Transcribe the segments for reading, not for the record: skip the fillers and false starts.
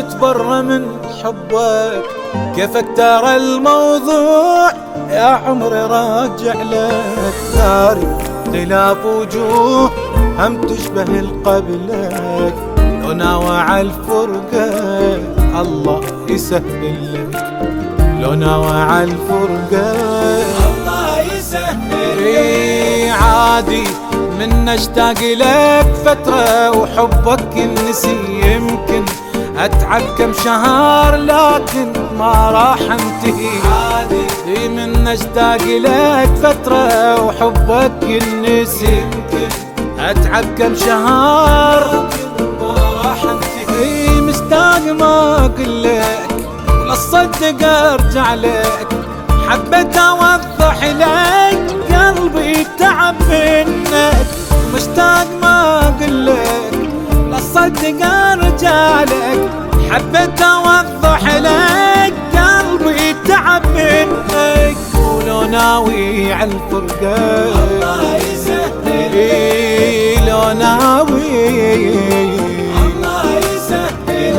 تتبرى من حبك، كيفك ترى الموضوع يا عمري راجع لك. ثاري اختلاف وجوه هم تشبه القبلك، لو ناوى عالفرقة الله يسهل لك، لو ناوى عالفرقة الله يسهل. عادي من اشتاق لك فترة وحبك ينسي، يمكن اتعب كم شهر لكن ما راح انتهي. عادي من اشتاق لك فترة وحبك ينسي، يمكن اتعب كم شهر ما راح انتهي. مشتاق ما اقولك ولا اصدق ارجع لك، حبيت اوضح لك قلبي تعب منك. مشتاق ما اقولك لا اصدق ارجع لك، حبيت اوضح لك قلبي تعب منك. ولو ناوي عالفرقة الله يسهل، لو ناوي الله يسهل.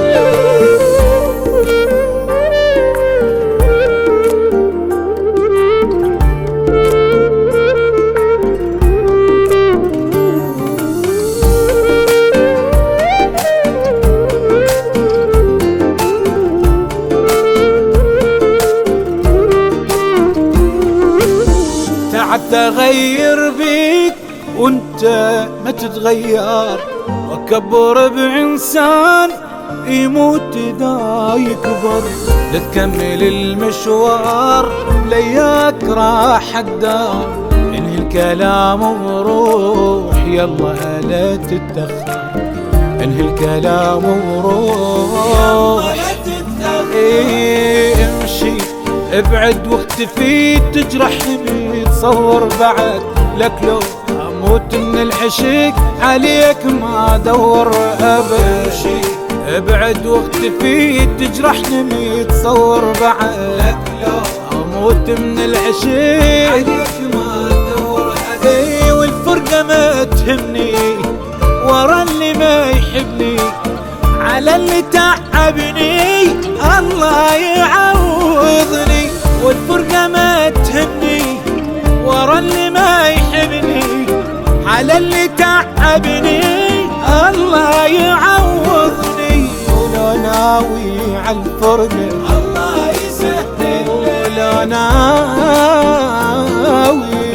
تعبت اغير بيك وانت ما تتغير، واكبر بانسان يموت دا يكبر. لا تكمل المشوار لياك راح الدار، انهي الكلام وروح يلا لا تتأخر، انهي الكلام وروح لا تتأخر. امشي ابعد واختفي، تجرحني تصور بعد لك، لو اموت من العشق عليك ما ادور ابد. ابعد واختفي تجرحني تصور بعد لك، لو اموت من العشق عليك ما ادور ابد. والفرقة ما تهمني ورا اللي ما يحبني، على اللي تعبني الله يعوضني. والفرقة ما تهمني ورا اللي ما يحبني، على اللي تعبني الله يعوضني. ولو ناوي عالفرقة الله يسهل، ولو ناوي